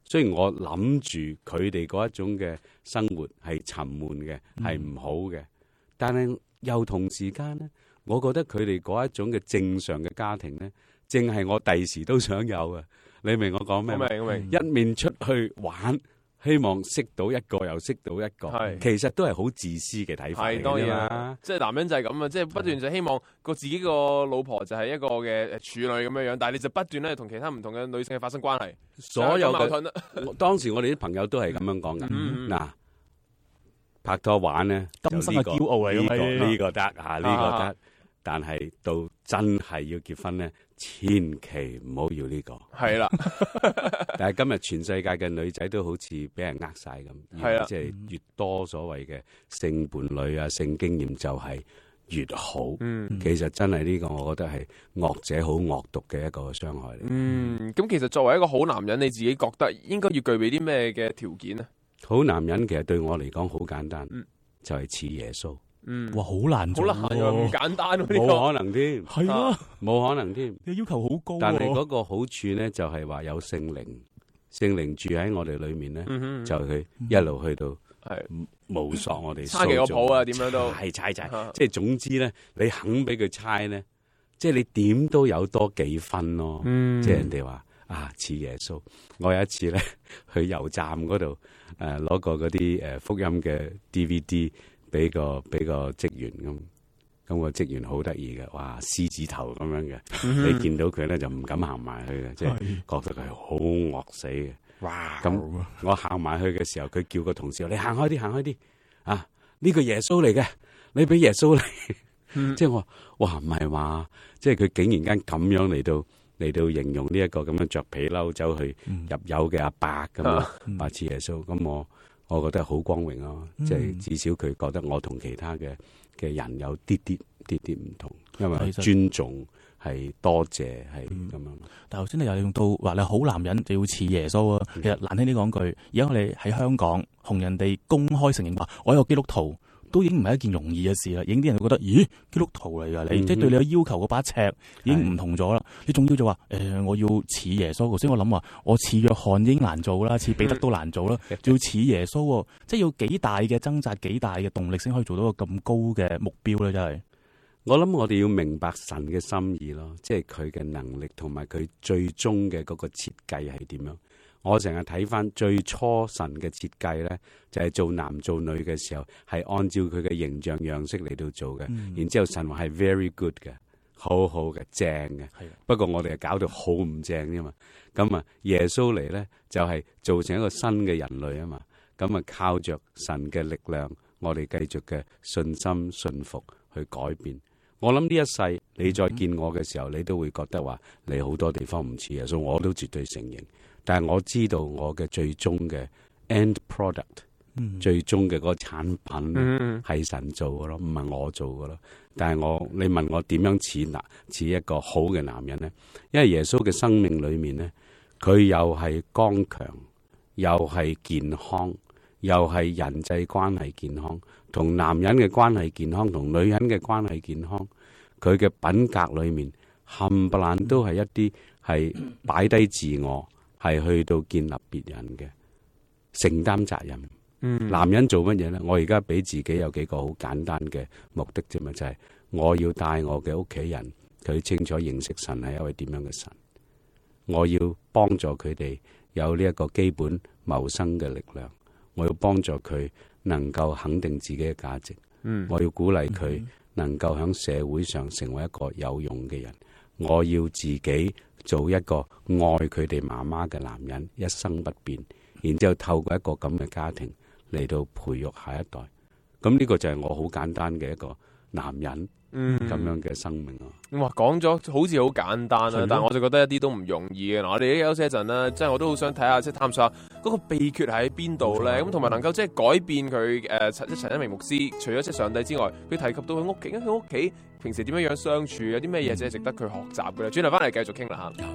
雖然我諗住佢哋嗰一種嘅生活係沉悶嘅，係唔好嘅，但係又同時間咧，我覺得佢哋嗰一種嘅正常嘅家庭咧，正係我第時都想有嘅。你明我講咩？ 我明我明。 一面出去玩，希望識到一個又識到一個，其實都係好自私嘅睇法嚟嘅嘛。係當然， 即係男人就係咁啊，即係不斷就希望個自己個老婆就係一個嘅處女咁樣樣，但係你就不斷咧同其他唔同嘅女性發生關係， 所有矛盾啦。 當時我哋啲朋友都係咁樣講嘅。嗱，拍拖玩咧， 今生嘅驕傲嚟嘅呢個呢個得啊，呢個得。但係到真係要結婚咧，千祈唔好要呢個。 係啦， 但係今日全世界嘅女仔都好似俾人呃晒咁， 係啦， 即係越多所謂嘅性伴侶啊、性經驗就係越好。嗯，其實真係呢個，我覺得係惡者好惡毒嘅一個傷害嚟。 嗯，咁其實作為一個好男人，你自己覺得應該要具備啲咩嘅條件呢？ 好男人其實對我嚟講好簡單，嗯、就係似耶穌。 嗯， 哇，好難做， 好難啊，唔簡單喎， 冇可能添， 係啊， 冇可能添， 你要求好高。 但係嗰個好處咧，就係話有聖靈，聖靈住喺我哋裏面咧，就佢一路去到係摸索我哋， 差幾個譜啊，點樣都係猜猜，即係總之咧，你肯俾佢猜咧，即係你點都有多幾分咯。即係人哋話啊，似耶穌。我有一次咧去油站嗰度誒攞個嗰啲誒福音嘅 D V D。俾個俾個職員咁，咁個職員好得意嘅，哇獅子頭咁樣嘅，嗯、你見到佢咧就唔敢行埋去嘅，即係覺得佢係好惡死嘅。哇！咁我行埋去嘅時候，佢叫個同事：你行開啲，行開啲啊！呢、這個耶穌嚟嘅，你俾耶穌嚟。嗯、即係我哇唔係嘛？即係佢竟然間咁樣嚟到嚟到形容呢一個咁樣着皮褸走去入油嘅阿伯咁啊，話似耶穌咁我。我覺得好光榮咯，即係至少佢覺得我同其他嘅嘅人有啲啲啲啲唔同，因為尊重係多謝係咁樣。 但係頭先你又用到話你好男人就要似耶穌啊，其實難聽啲講句，而家我哋喺香港同人哋公開承認話我係個基督徒，都已經唔係一件容易嘅事啦，已經啲人就覺得，咦，基督徒嚟㗎你，嗯、即係對你嘅要求嗰把尺已經唔同咗啦。你仲要就話，誒、呃，我要似耶穌。頭先我諗話，我似約翰已經難做啦，似彼得都難做啦，仲要似耶穌，即係要幾大嘅掙扎，幾大嘅動力先可以做到個咁高嘅目標咧，真係。 我諗我哋要明白神嘅心意咯，即係佢嘅能力同埋佢最終嘅嗰個設計係點樣。我成日睇翻最初神嘅設計咧，就係、是、做男做女嘅時候，係按照佢嘅形象樣式嚟到做嘅。嗯、然之後神話係 very good 嘅，好好嘅，正嘅。的不過我哋係搞到好唔正啫嘛。咁啊，耶穌嚟咧就係、是、做成一個新嘅人類啊嘛。咁啊，靠着神嘅力量，我哋繼續嘅信心信服去改變。我諗呢一世你再見我嘅時候，你都會覺得話你好多地方唔似耶穌，我都絕對承認。但係我知道我嘅最終嘅 end product，、嗯、最終嘅嗰個產品係神做嘅咯，唔係我做嘅咯。但係我你問我點樣似男似一個好嘅男人咧？因為耶穌嘅生命裏面咧，佢又係剛強，又係健康，又係人際關係健康，同男人嘅關係健康，同女人嘅關係健康。佢嘅品格裏面冚唪唥都係一啲係擺低自我。係去到建立別人嘅承擔責任。嗯、男人做乜嘢咧？我而家俾自己有幾個好簡單嘅目的啫嘛，就係、是、我要帶我嘅屋企人，佢清楚認識神係一位點樣嘅神。我要幫助佢哋有呢一個基本謀生嘅力量。我要幫助佢能夠肯定自己嘅價值。嗯、我要鼓勵佢能夠喺社會上成為一個有用嘅人。我要自己做一個愛佢哋媽媽嘅男人，一生不變，然之後透過一個咁嘅家庭嚟到培育下一代。咁呢個就係我好簡單嘅一個男人咁樣嘅生命咯。 哇、嗯，講咗好似好簡單啊，的但係我就覺得一啲都唔容易嘅。嗱，我哋而家休息一陣啦，即係我都好想睇下，即係探索下嗰個秘訣喺邊度咧。咁同埋能夠即係改變佢誒，即係陳一鳴牧師，除咗即係上帝之外，佢提及到佢屋企，佢屋企平時點樣樣相處，有啲咩嘢即係值得佢學習嘅咧？轉頭翻嚟繼續傾啦嚇。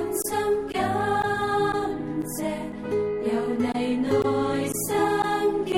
有你內心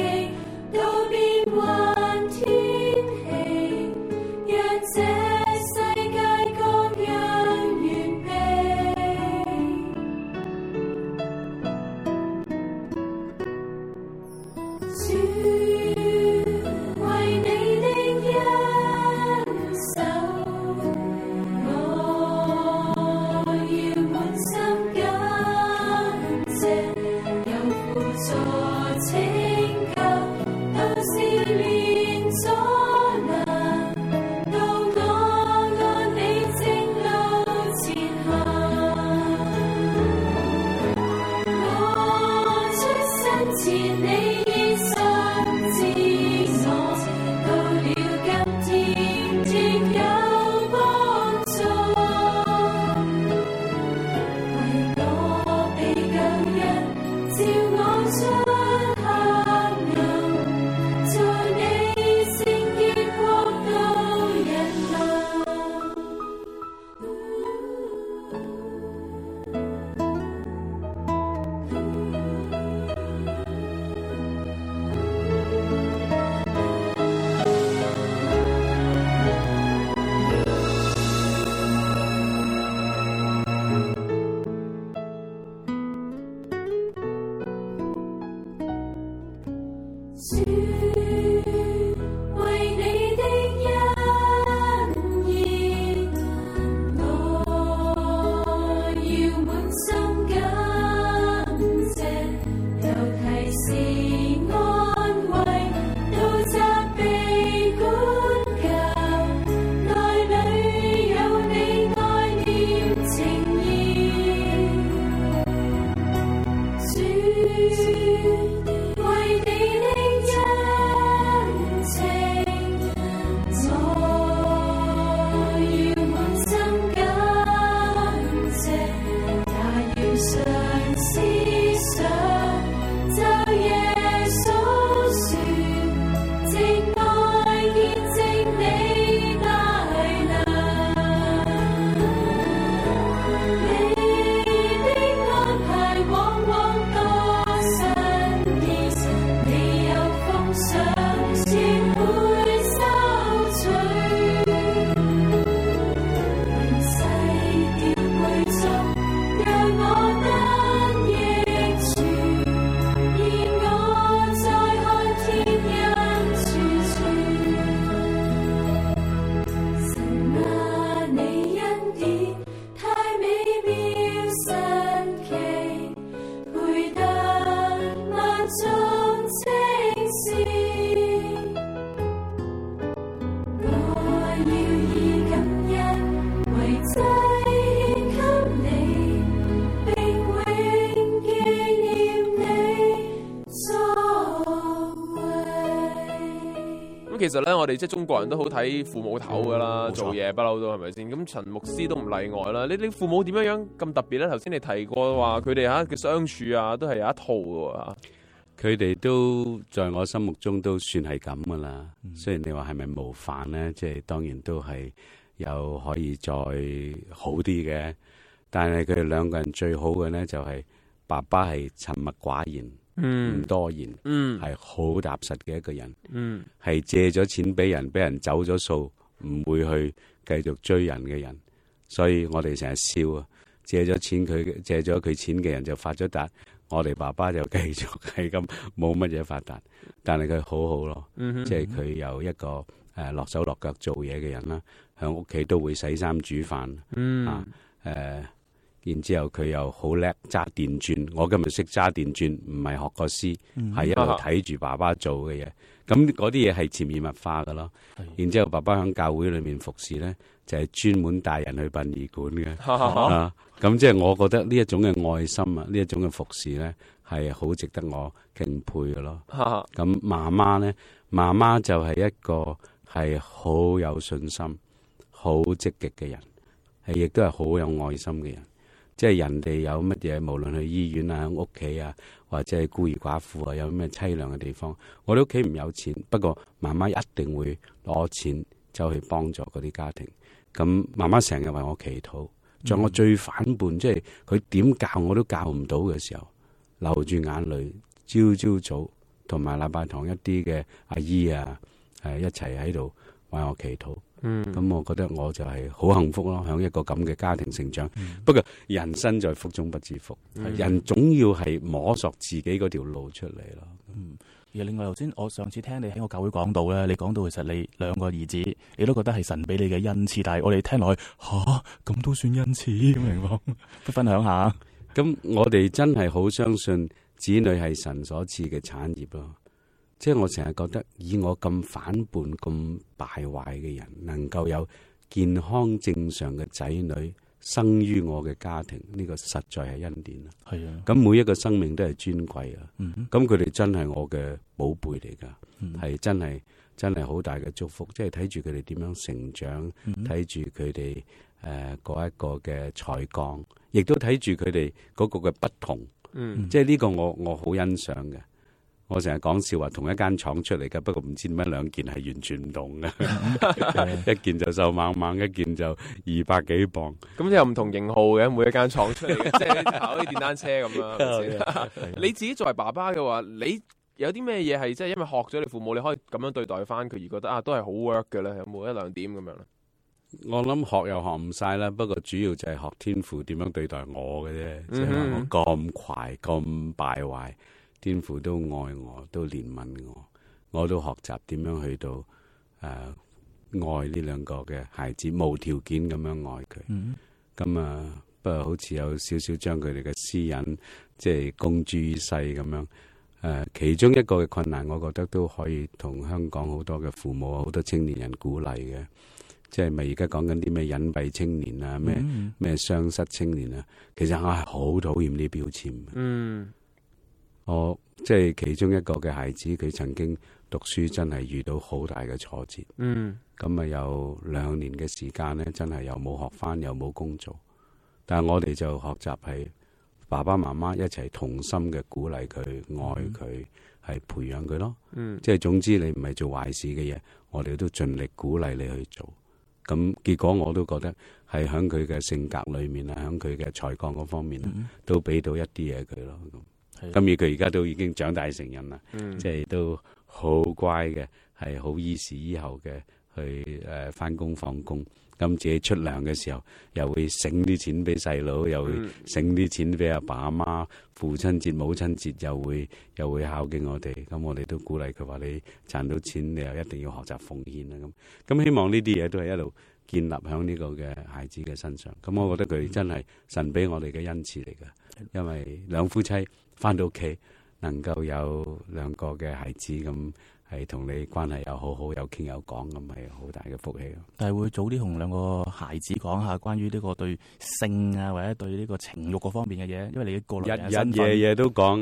咁其實咧，我哋即係中國人都好睇父母頭噶啦，做嘢不嬲都係咪先？咁陳牧師都唔例外啦。你你父母點樣樣咁特別咧？頭先你提過話佢哋嚇嘅相處啊，都係有一套嘅喎。 佢哋都在我心目中都算係咁噶啦。嗯、雖然你話係咪模範咧，即係當然都係有可以再好啲嘅。但係佢哋兩個人最好嘅咧，就係、是、爸爸係沉默寡言，唔、嗯、多言，係好、嗯、踏實嘅一個人，係、嗯、借咗錢俾人，俾人走咗數，唔會去繼續追人嘅人。所以我哋成日笑啊，借咗錢佢借咗佢錢嘅人就發咗達。我哋爸爸就繼續係咁冇乜嘢發達，但係佢好好咯，嗯、哼即係佢有一個誒、呃、落手落腳做嘢嘅人啦，喺屋企都會洗衫煮飯，嗯、啊誒、呃，然之後佢又好叻揸電鑽，我今日識揸電鑽，唔係學過師，係、嗯、一路睇住爸爸做嘅嘢，咁嗰啲嘢係潛移默化噶咯。的然之後爸爸喺教會裏面服侍咧，就係、是、專門帶人去殯儀館嘅，啊，咁即係我覺得呢一種嘅愛心啊，呢一種嘅服侍咧，係好值得我敬佩嘅咯。咁媽媽咧，媽媽就係一個係好有信心、好積極嘅人，係亦都係好有愛心嘅人。即係人哋有乜嘢，無論去醫院啊、喺屋企啊，或者係孤兒寡婦啊，有咩凄涼嘅地方，我哋屋企唔有錢，不過媽媽一定會攞錢走去幫助嗰啲家庭。咁媽媽成日為我祈禱，在我最反叛，即係佢點教我都教唔到嘅時候，流住眼淚，朝朝早同埋禮拜堂一啲嘅阿姨啊，誒一齊喺度為我祈禱。嗯，咁我覺得我就係好幸福咯，喺一個咁嘅家庭成長。嗯、不過人生在福中不知福，嗯、人總要係摸索自己嗰條路出嚟咯。 嗯，而另外頭先我上次聽你喺個教會講到咧，你講到其實你兩個兒子，你都覺得係神俾你嘅恩賜，但係我哋聽落去吓咁都算恩賜咁情況，不分享下。 咁我哋真係好相信子女係神所賜嘅產業咯。即係我成日覺得，以我咁反叛、咁敗壞嘅人，能夠有健康正常嘅仔女生於我嘅家庭，呢、這個實在係恩典啦。係啊，咁每一個生命都係尊貴啊。咁佢哋真係我嘅寶貝嚟噶，係、嗯、真係真係好大嘅祝福。即係睇住佢哋點樣成長，睇住佢哋誒嗰一個嘅才幹，亦都睇住佢哋嗰個嘅不同。嗯，即係呢個我我好欣賞嘅。我成日講笑話，同一間廠出嚟嘅，不過唔知點解兩件係完全唔同嘅，一件就瘦猛猛，一件就二百幾磅。 咁有唔同型號嘅，每一間廠出嚟嘅，即係考啲電單車咁樣。你自己作為爸爸嘅話，你有啲咩嘢係即係因為學咗你父母，你可以咁樣對待翻佢，而覺得啊都係好 work 嘅咧？有冇一兩點咁樣咧？ 我諗學又學唔晒啦，不過主要就係學天父點樣對待我嘅啫，即係話我咁快咁敗壞。天父都愛我，都憐憫我，我都學習點樣去到誒、呃、愛呢兩個嘅孩子，無條件咁樣愛佢。咁、嗯、啊，不過好似有少少將佢哋嘅私隱即係公諸於世咁樣。誒、呃，其中一個嘅困難，我覺得都可以同香港好多嘅父母、好多青年人鼓勵嘅，即係咪而家講緊啲咩隱蔽青年啊，咩咩雙失青年啊？其實我係好討厭呢啲標籤。嗯。我即係其中一個嘅孩子，佢曾經讀書真係遇到好大嘅挫折。嗯，咁啊有兩年嘅時間咧，真係又冇學返，又冇工做。但係我哋就學習係爸爸媽媽一齊同心嘅鼓勵佢、愛佢，係培養佢咯。嗯，即係總之你唔係做壞事嘅嘢，我哋都盡力鼓勵你去做。咁結果我都覺得係喺佢嘅性格裏面啊，喺佢嘅才幹嗰方面啊，嗯、都俾到一啲嘢佢咯。咁而佢而家都已經長大成人啦，嗯、即係都好乖嘅，係好依時依候嘅去誒返工放工。咁自己出糧嘅時候，又會省啲錢俾細佬，又會省啲錢俾阿爸阿媽。父親節、母親節又會又會孝敬我哋。咁我哋都鼓勵佢話：你賺到錢，你又一定要學習奉獻啦。咁咁希望呢啲嘢都係一路建立喺呢個嘅孩子嘅身上。咁我覺得佢真係神俾我哋嘅恩賜嚟嘅，因為兩夫妻翻到屋企能夠有兩個嘅孩子咁。係同你關係又好好，有傾有講咁，係好大嘅福氣咯。 但係會早啲同兩個孩子講下關於呢個對性啊，或者對呢個情慾嗰方面嘅嘢，因為你個人嘅身份日日夜夜都講啊。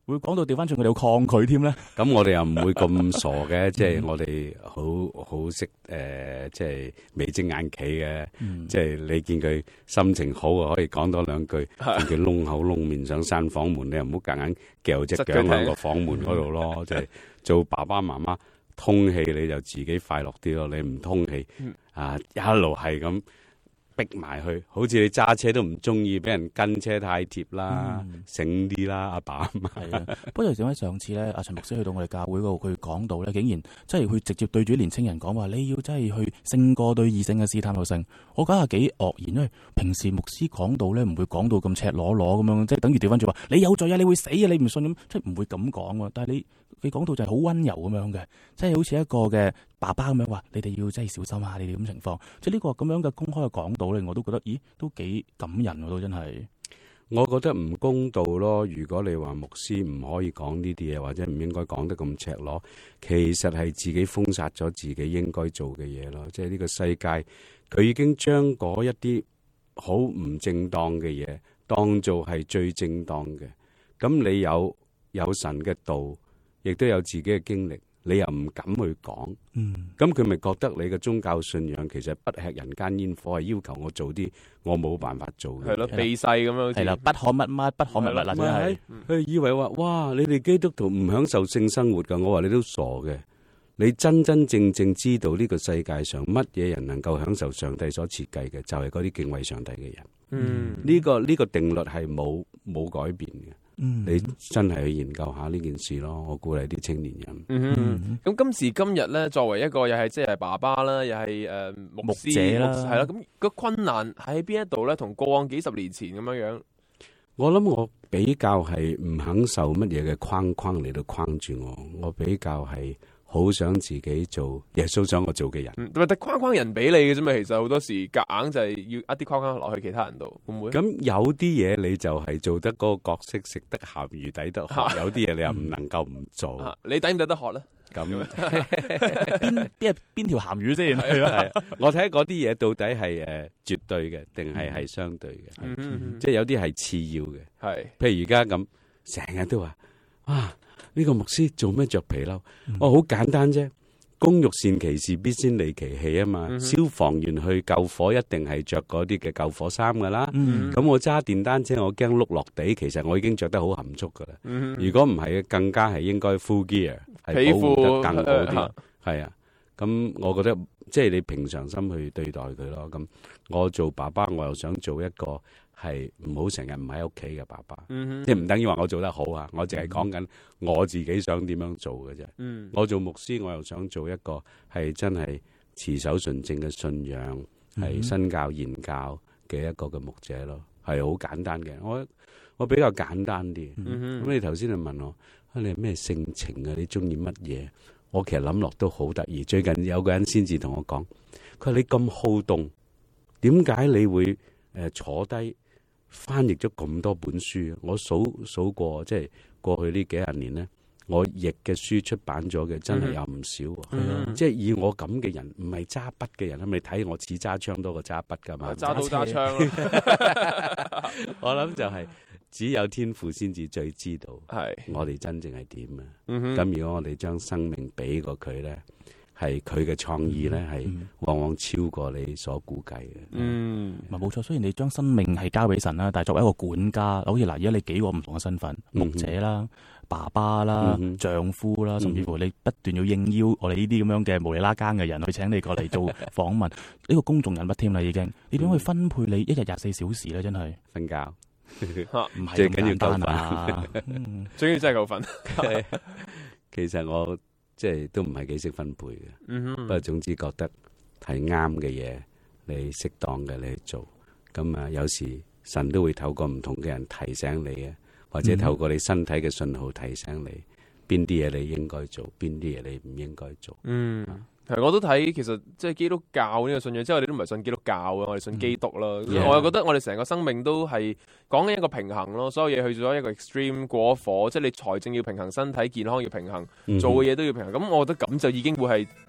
會講到調翻轉佢哋有抗拒添咧？ 咁我哋又唔會咁傻嘅，即係我哋好好識誒，即係眉精眼企嘅，即係你見佢心情好啊，可以講多兩句；見佢窿口窿面想閂房門，你又唔好夾硬撬隻腳喺個房門嗰度咯。即係做爸爸媽媽通氣，你就自己快樂啲咯。你唔通氣啊，一路係咁逼埋去，好似你揸車都唔中意俾人跟車太貼啦，醒啲啦，阿爸阿媽。 係啊，不過點解上次咧，阿陳牧師去到我哋教會嗰度，佢講到咧，竟然即係佢直接對住年青人講話，你要真係去勝過對異性嘅試探到性。我覺得係幾愕然，因為平時牧師講到咧，唔會講到咁赤裸裸咁樣，即係等於調翻轉話，你有罪啊，你會死啊，你唔信咁，即係唔會咁講喎。但係你你講到就係好溫柔咁樣嘅，即係好似一個嘅爸爸咁樣話，你哋要真係小心啊！你哋咁情況，即係呢個咁樣嘅公開嘅講道咧，我都覺得，咦，都幾感人喎，都真係。 我覺得唔公道咯。如果你話牧師唔可以講呢啲嘢，或者唔應該講得咁赤裸，其實係自己封殺咗自己應該做嘅嘢咯。即係呢個世界，佢已經將嗰一啲好唔正當嘅嘢當做係最正當嘅。咁你有有神嘅道，亦都有自己嘅經歷，你又唔敢去講，咁佢咪覺得你嘅宗教信仰其實不吃人間煙火，係要求我做啲我冇辦法做嘅， 係咯，避世咁樣， 係啦，不可乜乜，不可乜乜啦，真係。 佢以為話，哇，你哋基督徒唔享受性生活㗎，我話你都傻嘅。你真真正正知道呢個世界上乜嘢人能夠享受上帝所設計嘅，就係嗰啲敬畏上帝嘅人。嗯，呢個呢個定律係冇冇改變嘅。嗯，你真係去研究下呢件事咯，我鼓勵啲青年人。 嗯哼，咁今時今日咧，作為一個又係即係爸爸啦，又係誒牧師者啦， 係啦，咁個困難喺邊一度咧？同過往幾十年前咁樣樣， 我諗我比較係唔肯受乜嘢嘅框框嚟到框住我，我比較係好想自己做耶穌想我做嘅人。 嗯，但係框框人俾你嘅啫嘛，其實好多時夾硬就係要一啲框框落去其他人度，會唔會？ 咁有啲嘢你就係做得嗰個角色，食得鹹魚抵得渴，有啲嘢你又唔能夠唔做。 啊、你抵唔抵得渴咧？ 咁邊邊邊條鹹魚先？係啊，我睇嗰啲嘢到底係誒、呃、絕對嘅，定係係相對嘅？嗯嗯、即係有啲係次要嘅。係，譬如而家咁，成日都話啊。呢個牧師做咩着皮褸？我好、嗯哦、簡單啫，工欲善其事，必先利其器啊嘛。嗯、消防員去救火一定係着嗰啲嘅救火衫噶啦。咁、嗯、我揸電單車，我驚碌落地，其實我已經着得好含蓄噶啦。嗯、如果唔係，更加係應該 full gear， 係保護得更好啲。係啊，咁我覺得即係你平常心去對待佢咯。咁我做爸爸，我又想做一個。係唔好成日唔喺屋企嘅爸爸，嗯、哼即係唔等於話我做得好啊！我淨係講緊我自己想點樣做嘅啫。嗯、我做牧師，我又想做一個係真係持守純正嘅信仰，係身教言教嘅一個嘅牧者咯。係好簡單嘅，我我比較簡單啲。咁、嗯、哼你頭先就問我，啊、你係咩性情啊？你中意乜嘢？我其實諗落都好得意。最近有個人先至同我講，佢話你咁好動，點解你會誒、呃、坐低？翻譯咗咁多本書，我數數過，即係過去呢幾十年咧，我譯嘅書出版咗嘅真係有唔少。嗯、即係以我咁嘅人，唔係揸筆嘅人，咁你睇我似揸槍多過揸筆噶嘛？ 揸刀揸槍我諗就係只有天父先至最知道，係我哋真正係點啊！咁、嗯、哼如果我哋將生命俾過佢咧，係佢嘅創意咧，係往往超過你所估計嘅。 嗯，唔係冇錯。雖然你將生命係交俾神啦，但係作為一個管家，好似嗱，而家你幾個唔同嘅身份，牧者啦、爸爸啦、嗯、哼丈夫啦，甚至乎你不斷要應邀我哋呢啲咁樣嘅無厘啦更嘅人去請你過嚟做訪問，呢個公眾人物添啦已經。你點樣去分配你一日廿四小時咧？真係瞓覺， 唔係最緊要夠瞓， 最緊要真係夠瞓。 其實我。即係都唔係幾識分配嘅，嗯、哼不過總之覺得係啱嘅嘢，你適當嘅你去做，咁啊有時神都會透過唔同嘅人提醒你啊，或者透過你身體嘅信號提醒你邊啲嘢你應該做，邊啲嘢你唔應該做。嗯。 係，我都睇其實即係基督教呢個信仰，即係我哋都唔係信基督教嘅，我哋信基督啦。嗯、我又覺得我哋成個生命都係講緊一個平衡咯，所有嘢去咗一個 extreme 過火，即係你財政要平衡，身體健康要平衡，做嘅嘢都要平衡。咁我覺得咁就已經會係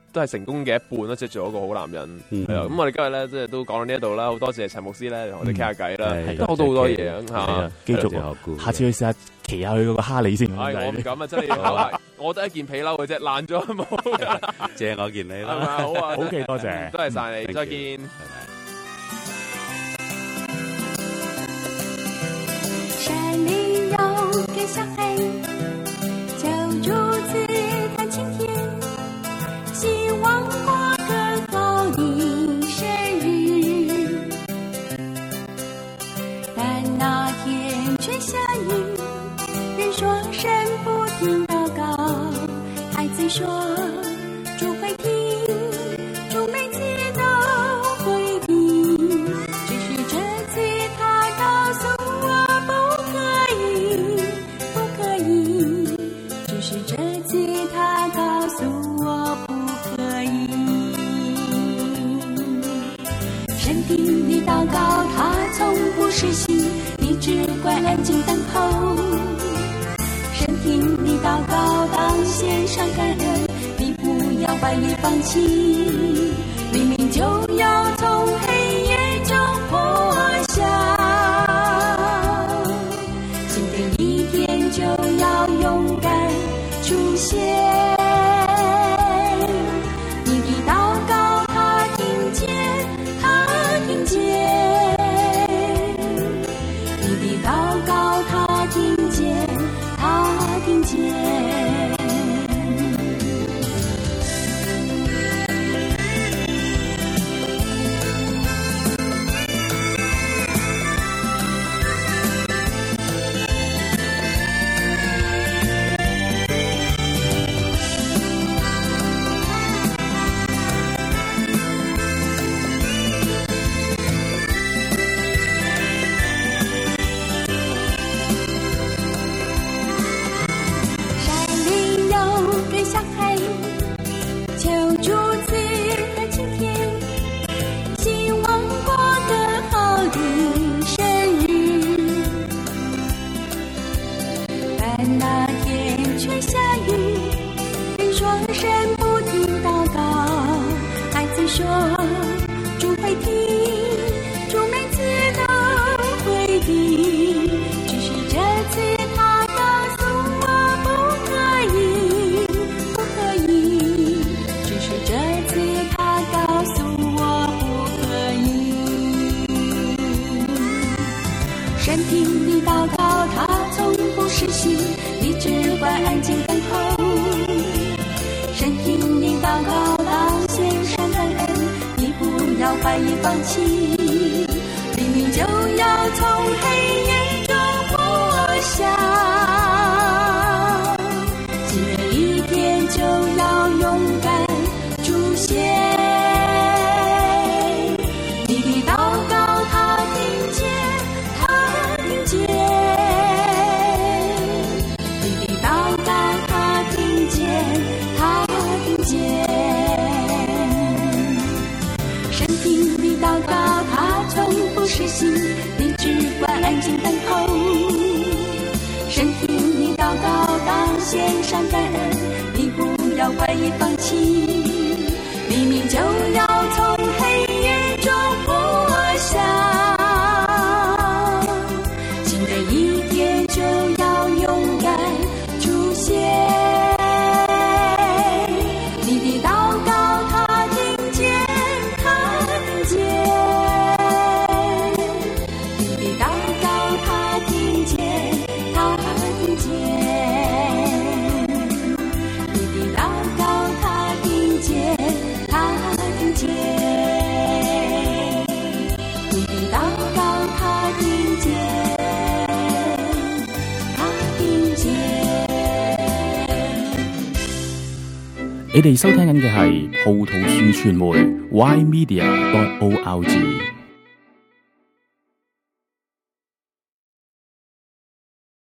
都係成功嘅一半咯，即係做一個好男人。係啊，咁我哋今日咧即係都講到呢一度啦，好多謝陳牧師咧同我哋傾下偈啦，都學到好多嘢啊， 繼續，下次去試下騎下佢嗰個哈利先。 係我唔敢啊，真係我得一件皮褸嘅啫，爛咗冇。 借我件你啦， 好啊 ，OK， 多謝， 多謝晒你，再見。 山里有个小孩，叫竹子弹琴天，希望过个好的生日。但那天却下雨，人说神不听祷告，孩子说主会听，主每次都会听，只是这次他告诉我不可以，不可以，只是这次他告诉我不可以。神听你祷告，他从不失信，你只管安静等候。神听你祷告，当献上感恩，你不要半夜放弃，黎明就要从黑夜中破晓，新的一天就要勇敢出现。你的祷告他听见，他听见，你的祷告他听见，他听见。说主会听，主每次都会听，只是这次他告诉我不可以，不可以，只是这次他告诉我不可以。神听你祷告，他从不失信，你只管安静等候。神听你祷告，当献上感恩，你不要半夜放弃，黎明就要从黑夜中破晓，新的一天就要勇敢出现。你的祷告他听见，他听见，你的祷告他听见，他听见。神听你祷告，他从不失信，你只管安静等候。神听你祷告，当献上感恩，你不要半夜放弃，黎明就要从黑夜中破晓，新的一天就要勇敢出现。你的祷告他听见，他听见，你的祷告他听见，他听见，你的祷告他听见，他听见，你的禱告他聽見，他聽見。 你哋收聽緊嘅係葡萄樹傳媒 Y Media dot O R G。